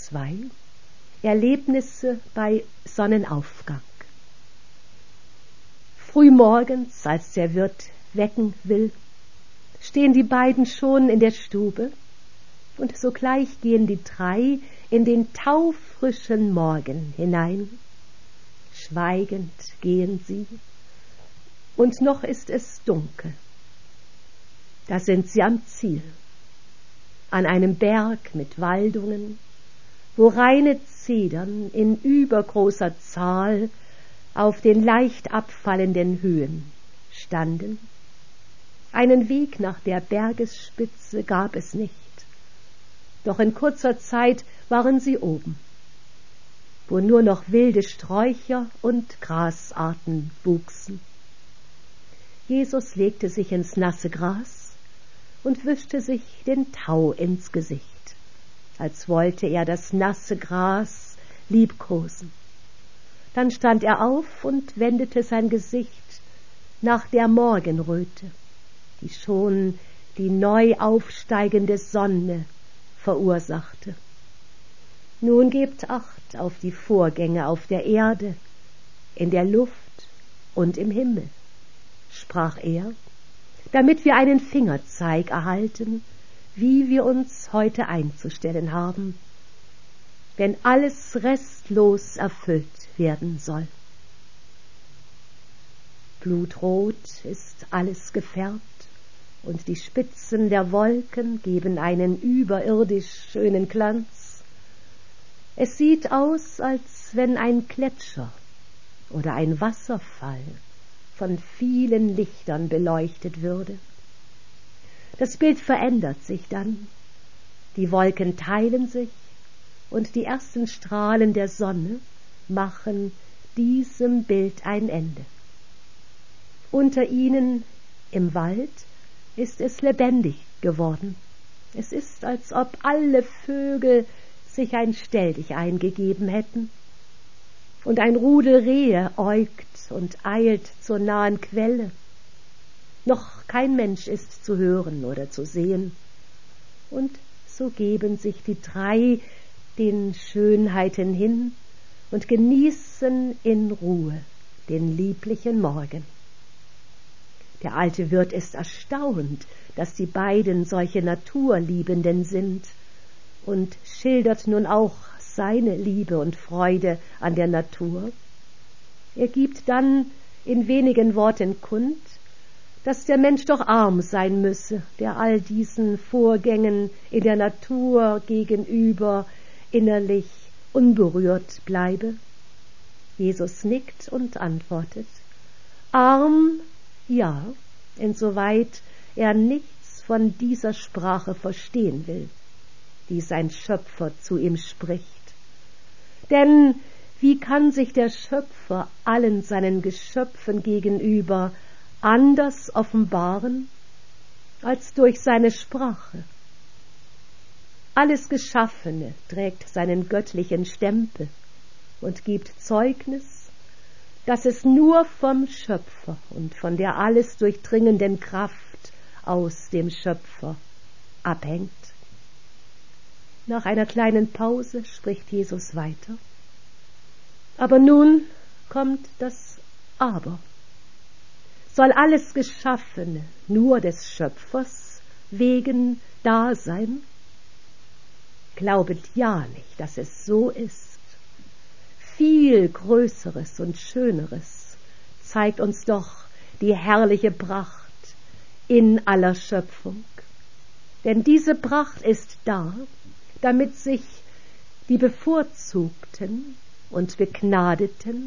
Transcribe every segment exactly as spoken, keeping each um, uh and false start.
zwei. Erlebnisse bei Sonnenaufgang. Frühmorgens, als der Wirt wecken will, stehen die beiden schon in der Stube, und sogleich gehen die drei in den taufrischen Morgen hinein. Schweigend gehen sie, und noch ist es dunkel. Da sind sie am Ziel, an einem Berg mit Waldungen, wo reine Zedern in übergroßer Zahl auf den leicht abfallenden Höhen standen. Einen Weg nach der Bergesspitze gab es nicht, doch in kurzer Zeit waren sie oben, wo nur noch wilde Sträucher und Grasarten wuchsen. Jesus legte sich ins nasse Gras und wischte sich den Tau ins Gesicht, als wollte er das nasse Gras liebkosen. Dann stand er auf und wendete sein Gesicht nach der Morgenröte, die schon die neu aufsteigende Sonne verursachte. Nun gebt Acht auf die Vorgänge auf der Erde, in der Luft und im Himmel, sprach er, damit wir einen Fingerzeig erhalten, wie wir uns heute einzustellen haben, wenn alles restlos erfüllt werden soll. Blutrot ist alles gefärbt, und die Spitzen der Wolken geben einen überirdisch schönen Glanz. Es sieht aus, als wenn ein Gletscher oder ein Wasserfall von vielen Lichtern beleuchtet würde. Das Bild verändert sich dann. Die Wolken teilen sich, und die ersten Strahlen der Sonne machen diesem Bild ein Ende. Unter ihnen im Wald ist es lebendig geworden. Es ist, als ob alle Vögel sich ein Stelldichein gegeben hätten, und ein Rudel Rehe äugt und eilt zur nahen Quelle. Noch kein Mensch ist zu hören oder zu sehen, und so geben sich die drei den Schönheiten hin und genießen in Ruhe den lieblichen Morgen. Der alte Wirt ist erstaunt, dass die beiden solche Naturliebenden sind, und schildert nun auch seine Liebe und Freude an der Natur. Er gibt dann in wenigen Worten kund, dass der Mensch doch arm sein müsse, der all diesen Vorgängen in der Natur gegenüber innerlich unberührt bleibe. Jesus nickt und antwortet: Arm, ja, insoweit er nichts von dieser Sprache verstehen will, die sein Schöpfer zu ihm spricht. Denn wie kann sich der Schöpfer allen seinen Geschöpfen gegenüber anders offenbaren als durch seine Sprache? Alles Geschaffene trägt seinen göttlichen Stempel und gibt Zeugnis, dass es nur vom Schöpfer und von der alles durchdringenden Kraft aus dem Schöpfer abhängt. Nach einer kleinen Pause spricht Jesus weiter. Aber nun kommt das Aber. Soll alles Geschaffene nur des Schöpfers wegen da sein? Glaubet ja nicht, dass es so ist. Viel Größeres und Schöneres zeigt uns doch die herrliche Pracht in aller Schöpfung. Denn diese Pracht ist da, damit sich die Bevorzugten und Begnadeten,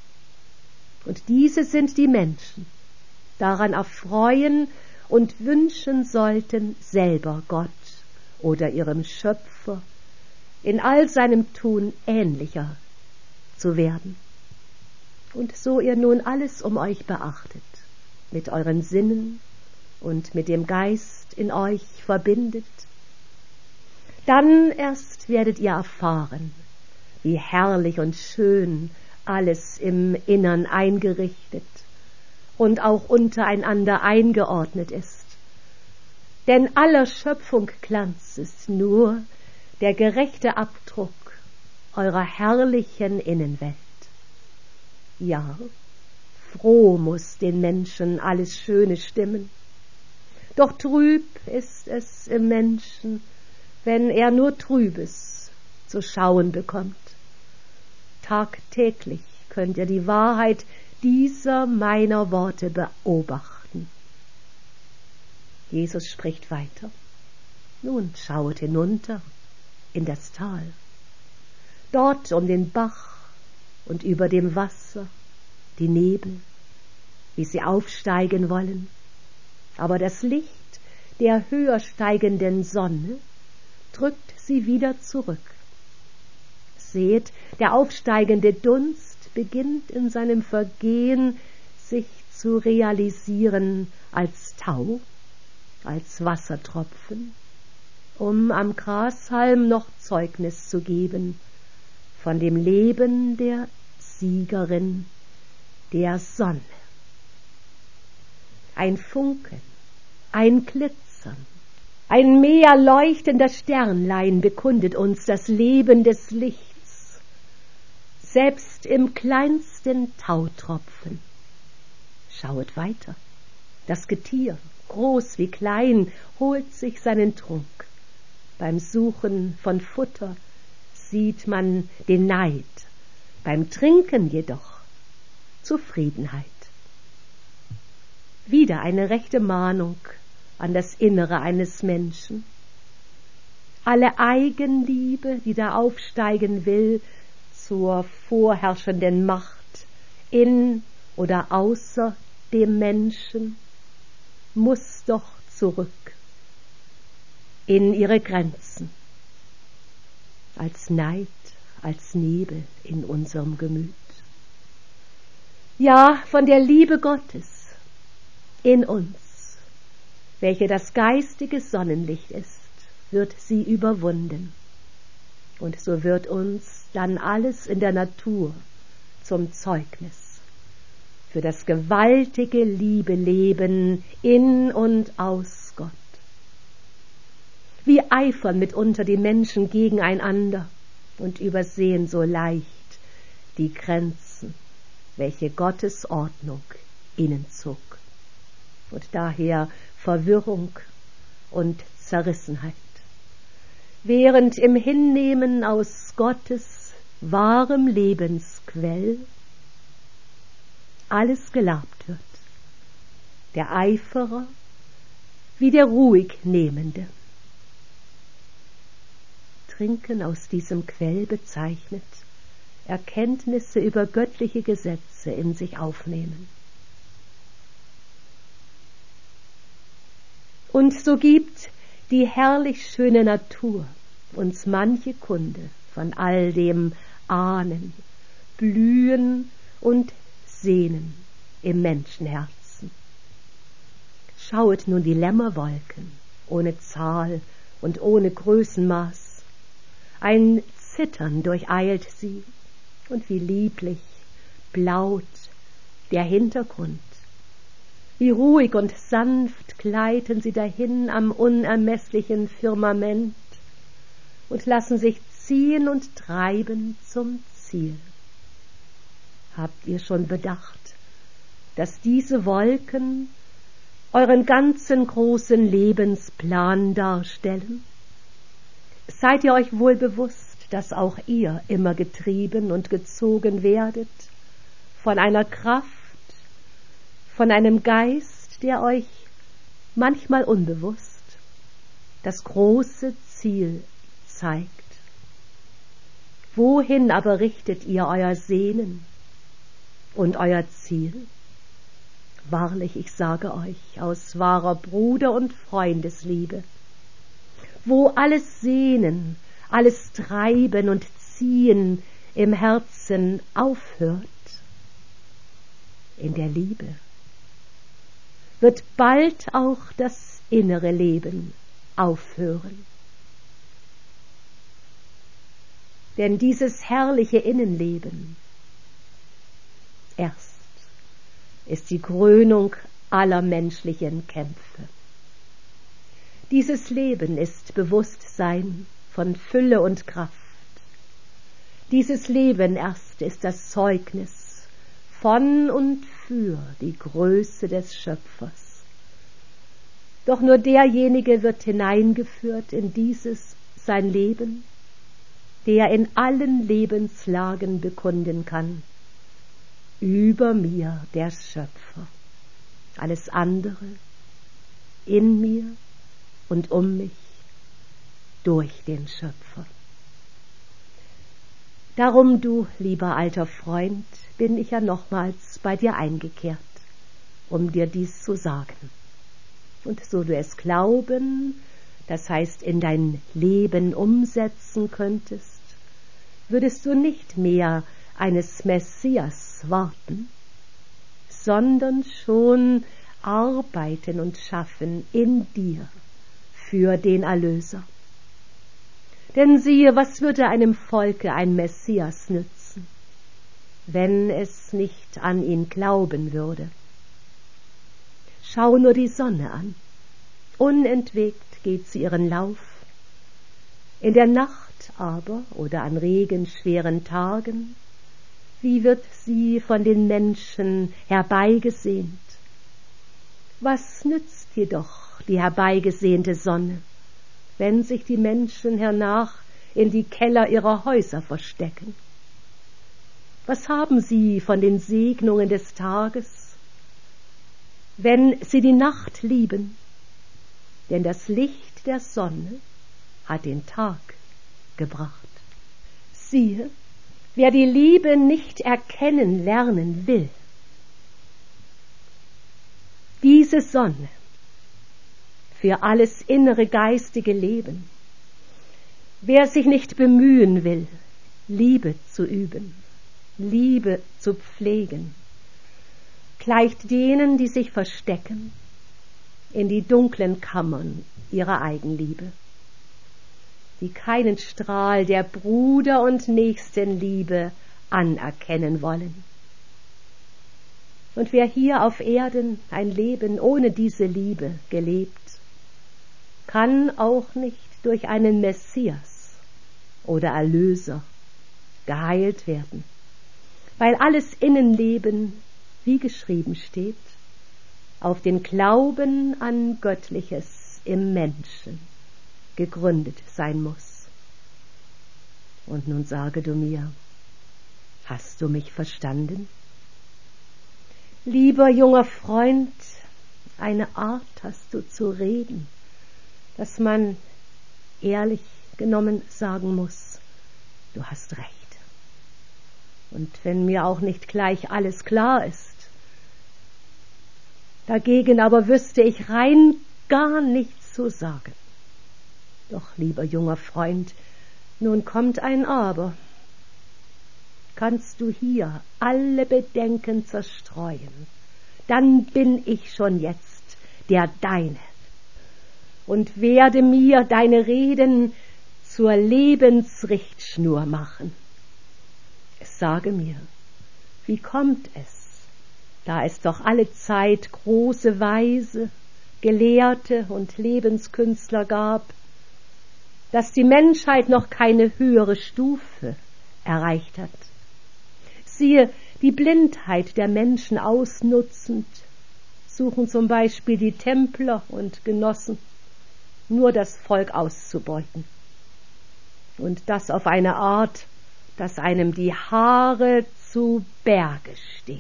und diese sind die Menschen, daran erfreuen und wünschen sollten, selber Gott oder ihrem Schöpfer in all seinem Tun ähnlicher zu werden. Und so ihr nun alles um euch beachtet, mit euren Sinnen und mit dem Geist in euch verbindet, dann erst werdet ihr erfahren, wie herrlich und schön alles im Innern eingerichtet und auch untereinander eingeordnet ist. Denn aller Schöpfung Glanz ist nur der gerechte Abdruck eurer herrlichen Innenwelt. Ja, froh muß den Menschen alles Schöne stimmen, doch trüb ist es im Menschen, wenn er nur Trübes zu schauen bekommt. Tagtäglich könnt ihr die Wahrheit dieser meiner Worte beobachten. Jesus spricht weiter. Nun schaut hinunter in das Tal. Dort um den Bach und über dem Wasser die Nebel, wie sie aufsteigen wollen. Aber das Licht der höher steigenden Sonne drückt sie wieder zurück. Seht, der aufsteigende Dunst beginnt in seinem Vergehen sich zu realisieren als Tau, als Wassertropfen, um am Grashalm noch Zeugnis zu geben von dem Leben der Siegerin, der Sonne. Ein Funkeln, ein Glitzern, ein Meer leuchtender Sternlein bekundet uns das Leben des Lichts, selbst im kleinsten Tautropfen. Schauet weiter, das Getier, groß wie klein, holt sich seinen Trunk. Beim Suchen von Futter sieht man den Neid, beim Trinken jedoch Zufriedenheit. Wieder eine rechte Mahnung an das Innere eines Menschen. Alle Eigenliebe, die da aufsteigen will zur vorherrschenden Macht in oder außer dem Menschen, muss doch zurück in ihre Grenzen, als Neid, als Nebel in unserem Gemüt. Ja, von der Liebe Gottes in uns, welche das geistige Sonnenlicht ist, wird sie überwunden. Und so wird uns dann alles in der Natur zum Zeugnis für das gewaltige Liebeleben in und aus Gott. Wie eifern mitunter die Menschen gegeneinander und übersehen so leicht die Grenzen, welche Gottes Ordnung ihnen zog. Und daher Verwirrung und Zerrissenheit. Während im Hinnehmen aus Gottes wahrem Lebensquell alles gelabt wird, der Eiferer wie der Ruhignehmende. Trinken aus diesem Quell bezeichnet, Erkenntnisse über göttliche Gesetze in sich aufnehmen. Und so gibt die herrlich schöne Natur uns manche Kunde von all dem Ahnen, Blühen und Sehnen im Menschenherzen. Schauet nun die Lämmerwolken, ohne Zahl und ohne Größenmaß. Ein Zittern durcheilt sie, und wie lieblich blaut der Hintergrund. Wie ruhig und sanft gleiten sie dahin am unermesslichen Firmament und lassen sich ziehen und treiben zum Ziel. Habt ihr schon bedacht, dass diese Wolken euren ganzen großen Lebensplan darstellen? Seid ihr euch wohl bewusst, dass auch ihr immer getrieben und gezogen werdet von einer Kraft, von einem Geist, der euch manchmal unbewusst das große Ziel zeigt? Wohin aber richtet ihr euer Sehnen und euer Ziel? Wahrlich, ich sage euch aus wahrer Bruder- und Freundesliebe, wo alles Sehnen, alles Treiben und Ziehen im Herzen aufhört, in der Liebe, wird bald auch das innere Leben aufhören. Denn dieses herrliche Innenleben erst ist die Krönung aller menschlichen Kämpfe. Dieses Leben ist Bewusstsein von Fülle und Kraft, Dieses Leben erst ist das Zeugnis von und für die Größe des Schöpfers. Doch nur derjenige wird hineingeführt in dieses sein Leben, der in allen Lebenslagen bekunden kann: über mir der Schöpfer, alles andere in mir und um mich durch den Schöpfer. Darum, du lieber alter Freund, bin ich ja nochmals bei dir eingekehrt, um dir dies zu sagen. Und so du es glauben, das heißt in dein Leben umsetzen könntest, würdest du nicht mehr eines Messias warten, sondern schon arbeiten und schaffen in dir für den Erlöser. Denn siehe, was würde einem Volke ein Messias nützen, wenn es nicht an ihn glauben würde? Schau nur die Sonne an. Unentwegt geht sie ihren Lauf. In der Nacht aber oder an regenschweren Tagen, wie wird sie von den Menschen herbeigesehnt? Was nützt jedoch die herbeigesehnte Sonne, wenn sich die Menschen hernach in die Keller ihrer Häuser verstecken? Was haben sie von den Segnungen des Tages, wenn sie die Nacht lieben? Denn das Licht der Sonne hat den Tag gebracht. Siehe, wer die Liebe nicht erkennen lernen will, diese Sonne für alles innere geistige Leben, wer sich nicht bemühen will, Liebe zu üben, Liebe zu pflegen, gleicht denen, die sich verstecken in die dunklen Kammern ihrer Eigenliebe, die keinen Strahl der Bruder- und Nächstenliebe anerkennen wollen. Und wer hier auf Erden ein Leben ohne diese Liebe gelebt, kann auch nicht durch einen Messias oder Erlöser geheilt werden, weil alles Innenleben, wie geschrieben steht, auf den Glauben an Göttliches im Menschen gegründet sein muss. Und nun sage du mir, hast du mich verstanden? Lieber junger Freund, eine Art hast du zu reden, dass man ehrlich genommen sagen muss, du hast recht. Und wenn mir auch nicht gleich alles klar ist, dagegen aber wüsste ich rein gar nichts zu sagen. Doch, lieber junger Freund, nun kommt ein Aber. Kannst du hier alle Bedenken zerstreuen, dann bin ich schon jetzt der Deine und werde mir deine Reden zur Lebensrichtschnur machen. Sage mir, wie kommt es, da es doch alle Zeit große Weise, Gelehrte und Lebenskünstler gab, dass die Menschheit noch keine höhere Stufe erreicht hat? Siehe, die Blindheit der Menschen ausnutzend, suchen zum Beispiel die Templer und Genossen nur das Volk auszubeuten. Und das auf eine Art, dass einem die Haare zu Berge stehen.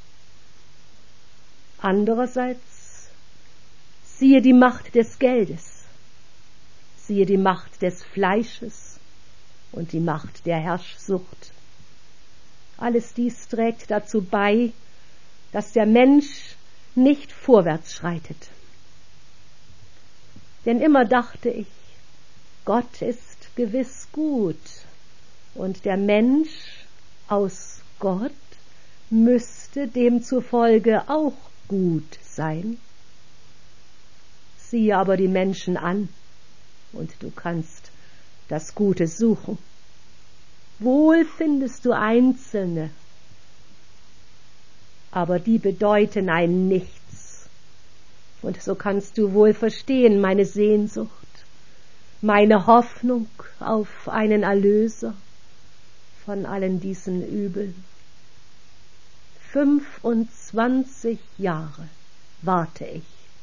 Andererseits siehe die Macht des Geldes, siehe die Macht des Fleisches und die Macht der Herrschsucht. Alles dies trägt dazu bei, dass der Mensch nicht vorwärts schreitet. Denn immer dachte ich, Gott ist gewiss gut und der Mensch aus Gott müsste demzufolge auch gut sein. Siehe aber die Menschen an und du kannst das Gute suchen. Wohl findest du Einzelne, aber die bedeuten ein Nichts. Und so kannst du wohl verstehen meine Sehnsucht, meine Hoffnung auf einen Erlöser, von allen diesen Übeln. Fünfundzwanzig Jahre warte ich.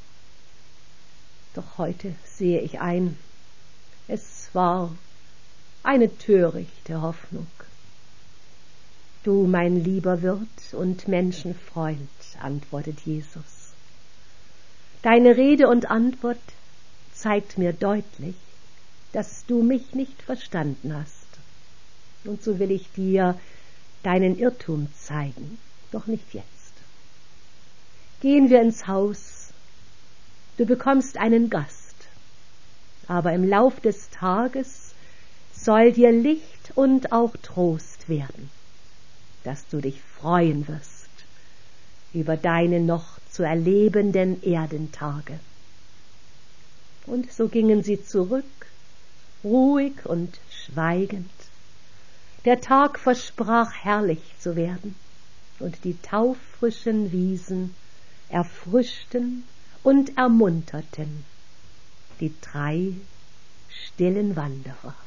Doch heute sehe ich ein, es war eine törichte Hoffnung. Du, mein lieber Wirt und Menschenfreund, antwortet Jesus. Deine Rede und Antwort zeigt mir deutlich, dass du mich nicht verstanden hast. Und so will ich dir deinen Irrtum zeigen, doch nicht jetzt. Gehen wir ins Haus, du bekommst einen Gast, aber im Lauf des Tages soll dir Licht und auch Trost werden, dass du dich freuen wirst über deine noch zu erlebenden Erdentage. Und so gingen sie zurück, ruhig und schweigend. Der Tag versprach herrlich zu werden, und die taufrischen Wiesen erfrischten und ermunterten die drei stillen Wanderer.